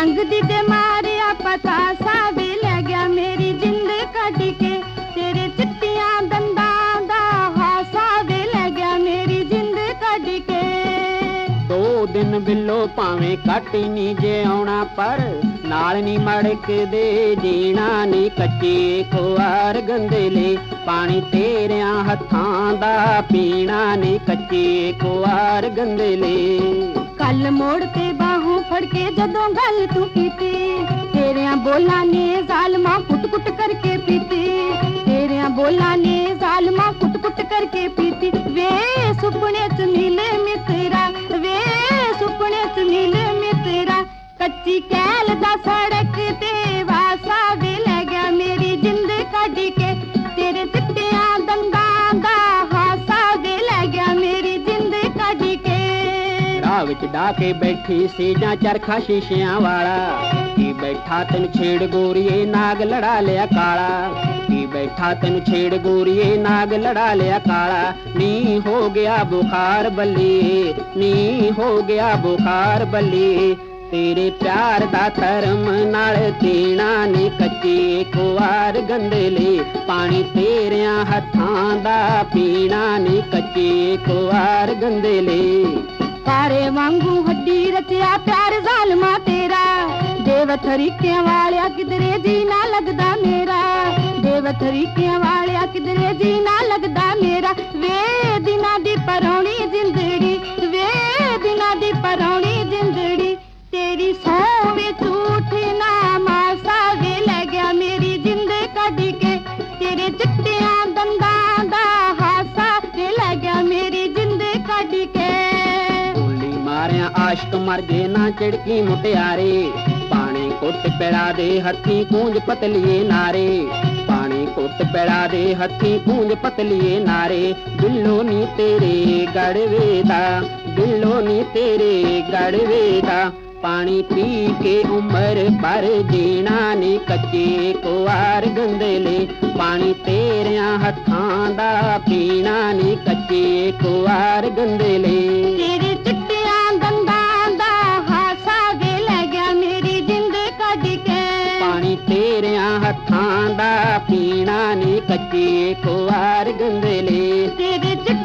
ਲੰਘਦੀ ਤੇ ਮਾਰਿਆ ਪਤਾਸਾ ਵੇ ਲੈ ਗਿਆ ਮੇਰੀ ਜਿੰਦ ਕੱਢ ਕੇ, ਤੇਰੇ ਚਿੱਟੀਆਂ ਦੰਦਾਂ ਦਾ ਹਾਸਾ ਵੇ ਲੈ ਗਿਆ ਮੇਰੀ ਜਿੰਦ ਕੱਢ ਕੇ। 2 ਦਿਨ ਬਿੱਲੋ ਭਾਵੇਂ ਕੱਟ ਨੀ ਜੇ ਆਉਣਾ, ਪਰ ਨਾਲ ਨੀ ਮੜਕਦੇ ਜੀਣਾ ਨੀ ਕੱਚੇ ਕੁਆਰ ਗੰਦਲੇ, ਪਾਣੀ ਤੇਰਿਆਂ ਹੱਥਾਂ ਦਾ ਪੀਣਾ ਨੀ ਕੱਚੇ ਕੁਆਰ ਗੰਦਲੇ। ਕੱਲ ਮੋੜ ਤੇ ਬਾਹੋਂ ਫੜ ਕੇ ਜਦੋਂ ਗੱਲ ਤੂੰ ਕੀਤੀ, ਤੇਰਿਆਂ ਬੋਲਾਂ ਨੇ ਜ਼ਾਲਮਾਂ ਕੁੱਟ-ਕੁੱਟ ਕਰਕੇ ਪੀਤੀ, ਤੇਰਿਆਂ ਬੋਲਾਂ ਨੇ ਜ਼ਾਲਮਾਂ ਕੁੱਟ-ਕੁੱਟ ਕਰਕੇ ਪੀਤੀ। ਵੇ ਸੁਪਨੇ ਚ ਮਿਲੇ ਮਿੱਤਰਾ, ਵੇ ਸੁਪਨੇ ਚ ਮਿਲੇ ਮਿੱਤਰਾ, ਕੱਚੀ ਕਹਿਲ ਦਾ ਸੜਕ ਤੇ ਵਾਸਾ ਵੇ ਲੈ ਗਿਆ ਮੇਰੀ ਜਿੰਦ ਕੱਢ ਕੇ, ਤੇਰੇ ਚਿੱਟਿਆਂ ਦੰਦਾਂ ਦਾ ਹਾਸਾ ਵੇ ਲੈ ਗਿਆ ਮੇਰੀ ਜਿੰਦ ਕੱਢ ਕੇ। ਰਾਹ ਵਿੱਚ ਡਾ ਕੇ ਬੈਠੀ ਸੀ ਜਾਂ ਚਰਖਾ ਸ਼ੀਸ਼ਿਆਂ ਵਾਲਾ, ਕੀ ਬੈਠਾ ਤੈਨੂੰ ਛੇੜ ਗੋਰੀਏ ਨਾਗ ਲੜਾ ਲਿਆ ਕਾਲਾ, ਕੀ ਬੈਠਾ ਤੈਨੂੰ ਛੇੜ ਗੋਰੀਏ ਨਾਗ ਲੜਾ ਲਿਆ ਕਾਲਾ। ਨੀ ਹੋ ਗਿਆ ਬੁਖਾਰ ਬੱਲੀ, ਨੀ ਹੋ ਗਿਆ ਬੁਖਾਰ ਬੱਲੀ, ਤੇਰੇ ਪਿਆਰ ਦਾ ਧਰਮ ਨਾਲ ਪੀਣਾ ਨੀ ਕੱਚੇ ਕੁਆਰ ਗੰਦਲੇ, ਪਾਣੀ ਤੇਰਿਆਂ ਹੱਥਾਂ ਦਾ ਪੀਣਾ ਨੀ ਕੱਚੇ ਕੁਆਰ ਗੰਦਲੇ। ਤਾਰੇ ਵਾਂਗੂ ਹੱਡੀ ਰਚਿਆ ਪਿਆਰ ਜ਼ਾਲਮਾ ਤੇਰਾ, ਦੇਵ ਤਰੀਕਿਆਂ ਵਾਲਿਆ ਕਿਧਰੇ ਜੀ ਨਾ ਲੱਗਦਾ ਮੇਰਾ, ਦੇਵ ਤਰੀਕਿਆਂ ਵਾਲਿਆ ਕਿਧਰੇ ਜੀ ਨਾ ਲੱਗਦਾ ਮੇਰਾ। ਵੇ ਦਿਨਾਂ ਦੀ ਪਰੌਣੀ ਜਿੰਦੜੀ, ਵੇ ਦਿਨਾਂ ਦੀ ਪਰੌਣੀ ਜਿੰਦੜੀ, ਤੇਰੀ ਸੌਂ ਵੇ ਝੂਠ ਨਾ ਮਾਸਾ ਵੇ ਲੈ ਗਿਆ ਮੇਰੀ ਜਿੰਦ ਕੱਢ ਕੇ, ਤੇਰੇ ਚਿੱਟਿਆਂ ਦੰਦਾਂ ਦਾ ਹਾਸਾ ਵੇ ਲੈ ਗਿਆ ਮੇਰੀ ਜਿੰਦ ਕੱਢ ਕੇ। ਗੋਲੀ ਮਾਰਿਆ ਆਸ਼ਕ ਮਰ ਗਏ ਨਾ ਝਿੜਕੀ ਮੁਟਿਆਰੇ, ਪਾਣੀ ਕੁੱਟ ਪਿੜਾ ਦੇ ਹੱਥੀਂ ਕੂੰਜ ਪਤਲੀਏ ਨਾਰੇ, ਪਾਣੀ ਕੁੱਟ ਪਿੜਾ ਦੇ ਹੱਥੀਂ ਕੂੰਜ ਪਤਲੀਏ ਨਾਰੇ। ਬਿੱਲੋ ਨੀ ਤੇਰੇ ਗੜਵੇ ਦਾ, ਬਿੱਲੋ ਨੀ ਤੇਰੇ ਗੜਵੇ ਦਾ, ਪਾਣੀ ਪੀ ਕੇ ਉਮਰ ਭਰ ਜੀਣਾ ਨੀ ਕੱਚੇ ਕੁਆਰ ਗੰਦਲੇ, ਪਾਣੀ ਤੇਰਿਆਂ ਹੱਥਾਂ ਦਾ ਪੀਣਾ ਨੀ ਕੱਚੇ ਕੁਆਰ ਗੰਦਲੇ। ਤੇਰੇ ਚਿੱਟਿਆਂ ਦੰਦਾਂ ਦਾ ਹਾਸਾ ਵੇ ਲੈ ਗਿਆ ਮੇਰੀ ਜਿੰਦ ਕੱਢ ਕੇ, ਪਾਣੀ ਤੇਰਿਆਂ ਹੱਥਾਂ ਦਾ ਪੀਣਾ ਨੀ ਕੱਚੇ ਕੁਆਰ ਗੰਦਲੇ। ਤੇਰੇ